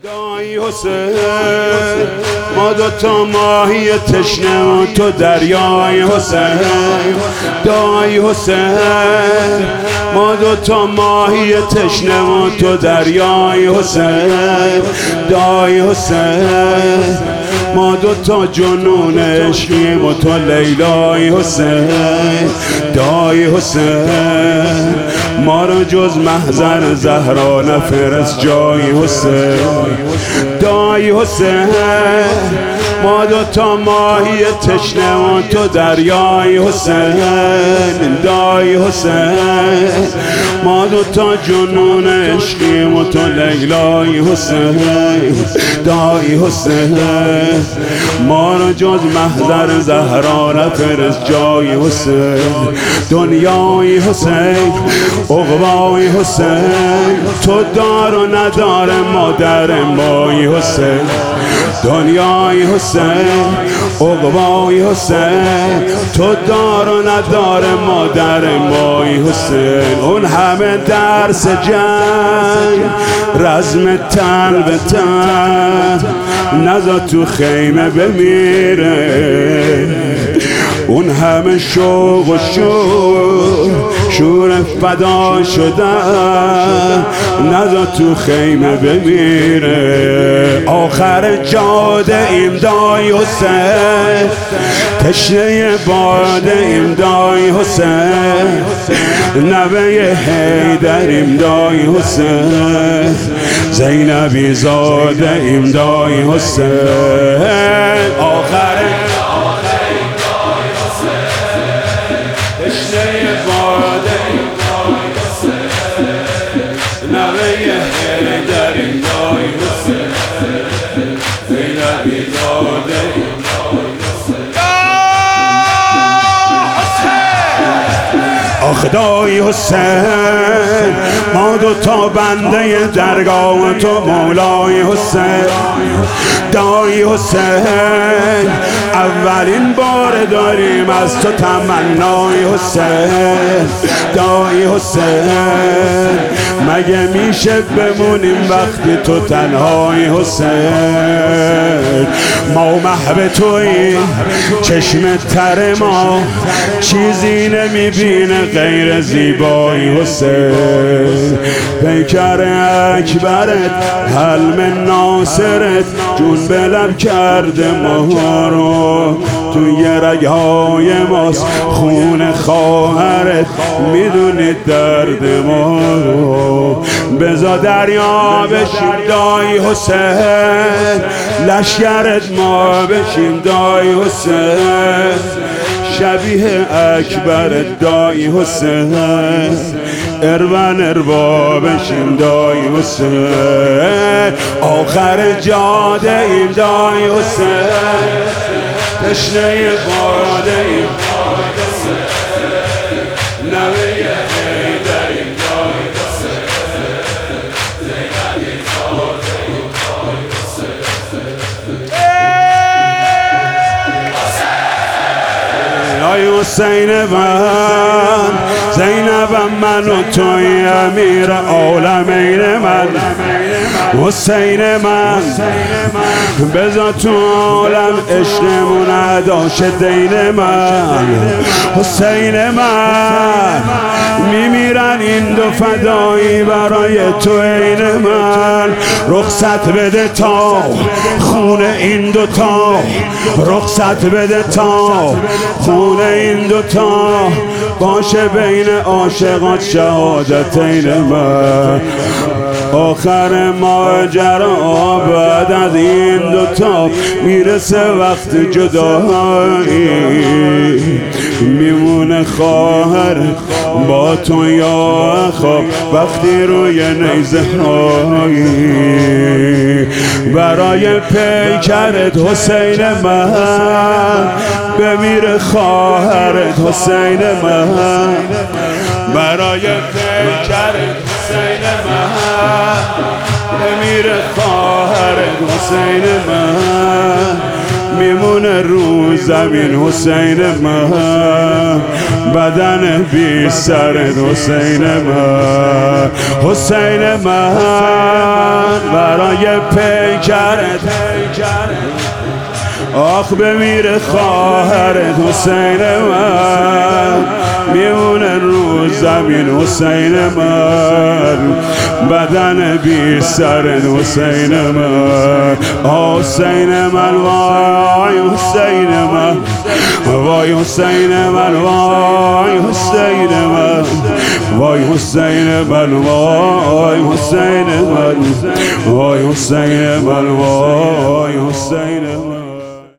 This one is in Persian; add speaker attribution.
Speaker 1: دایی حسین ما دوتا ماهی تشنه و تو دریای حسین. دایی حسین ما دوتا ماهی تشنه و تو دریای حسین. دایی حسین ما دوتا جنون عشقیم و تو لیلای حسین. دایی حسین ما رو جز محضر زهرا نفرست جای حسین. دایی حسین ما دوتا ماهی تشنه و تو دریای حسین. دایی حسین ما دوتا جنون عشقیم و تو لیلای حسین. دایی حسین ما رو جز محضر زهرا نفرست جای حسین. دنیای حسین عقبای حسین تو دار و ندار مادر مای حسین. دنیای حسین عقبای حسین تو دار و ندار مادر مای حسین. اون همه درس جنگ رزم تن به تن نذار تو خیمه بمیره. اون همه شوق و شور فدا شدن نذار تو خیمه بمیره. آخر جاده ایم دایی حسین تشنه باده ایم دایی حسین. نوه حیدریم دایی حسین زینبی زاده ایم دایی حسین. آخر تشنه باده ایم دایی حسین نوه حیدریم دایی حسین زینبی زاده ایم دایی حسین. آخ دایی حسین ما دوتا بنده درگاه تو مولای حسین. دایی حسین اولین بار داریم از تو تمنای حسین. دایی حسین مگه میشه بمونیم وقتی تو تنهای حسین. ما محو توییم چشم تر ما چیزی نمیبینه غیر زیبای حسین. پیکر اکبرت حلم ناصرت جون به لب کرده ما رو. توی رگهای ماست خون خواهرت میدونی درد ما رو. بزا دریا بشیم دایی حسین لشکرت ما بشیم دایی حسین. شبیه اکبرت دایی حسین ارون اروا بشیم دایی حسین. آخر جاده ایم دایی حسین تشنه باده ایم دایی حسین نوه حیدریم دایی حسین زینبی زاده ایم دایی حسین. آی حسین من زینبم من و توی امیر عالمین من. حسین من بذار تو عالم عشقمون اداش دین من. حسین من میمیرن این دو فدایی برای تو عین من. رخصت بده تا خون این دوتا رخصت بده تا خون این دوتا باشه بین عاشقات شهادتین من. آخر ماجرا بعد از این دوتا میرسه وقت جدایی. میمونه خواهر با تو یا خواب وقتی روی نیزه هایی. برای پیکرت حسین من بمیره خواهرت حسین من. برای پیکرت حسین من بمیره خواهرت حسین من. میمونه رو رو زمین حسین من، بدن بی سرت حسین من، حسین من برای پیکرت آخ بمیره خواهرت حسین من، میمونه رو زمین حسین من، بدن بی سرت حسین من، حسین من وای حسین من، وای حسین من وای حسین من، وای حسین من وای حسین من، وای حسین من وای حسین من.